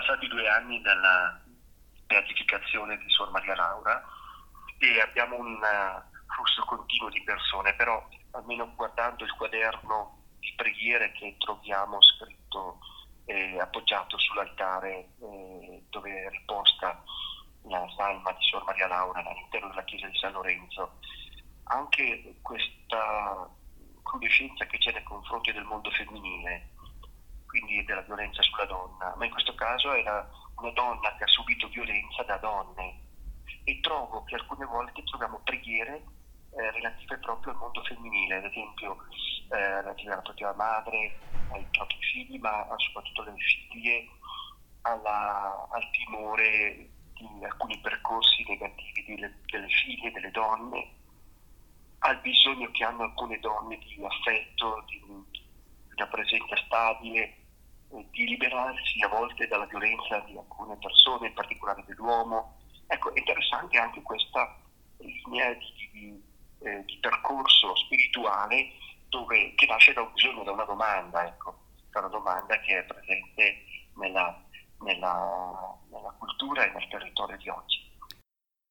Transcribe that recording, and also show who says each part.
Speaker 1: passati 2 anni dalla beatificazione di Suor Maria Laura e abbiamo un flusso continuo di persone, però almeno guardando il quaderno di preghiere che troviamo scritto appoggiato sull'altare dove è riposta la salma di Suor Maria Laura all'interno della chiesa di San Lorenzo, anche questa crudescenza che c'è nei confronti del mondo femminile, quindi della violenza sulla donna, ma in questo caso era una donna che ha subito violenza da donne, e trovo che alcune volte troviamo preghiere relative proprio al mondo femminile, ad esempio relative alla propria madre, ai propri figli, ma soprattutto alle figlie, al timore di alcuni percorsi negativi delle figlie, delle donne, al bisogno che hanno alcune donne di affetto, di una presenza stabile, di liberarsi a volte dalla violenza di alcune persone, in particolare dell'uomo. Ecco, è interessante anche questa linea di percorso spirituale che nasce da un bisogno, da una domanda, ecco, da una domanda che è presente